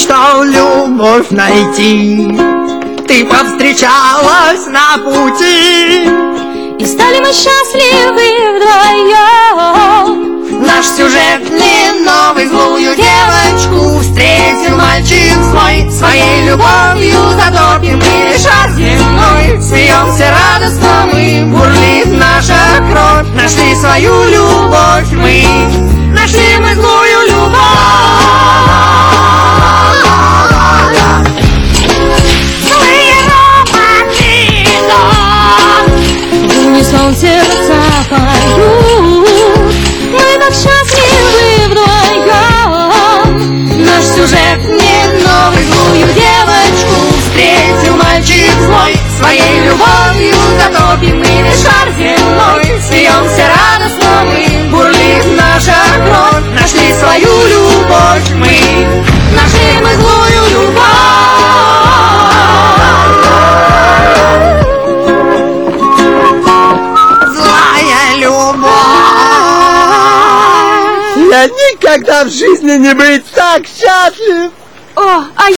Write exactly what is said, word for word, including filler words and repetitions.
что любовь найти. Ты повстречалась на пути, и стали мы счастливы вдвоем. Наш сюжет не новый, злую девочку встретил мальчик свой. Своей любовью затопим мы шар земной. Смеемся радостно мы, бурлит наша кровь. Нашли свою любовь мы, нашли мы злую любовь. Злые романтика, В унисон сердца поют, мы так счастливы вдвоем. наш сюжет не новый, злую девочку встретил мальчик злой. Своей любовью затопим мы весь шар земной. Смеемся радостно мы, бурлит наша кровь. Нашли свою любовь мы, нашли мы злую любовь. Злая любовь. Я никогда в жизни не быть так счастлив. О, а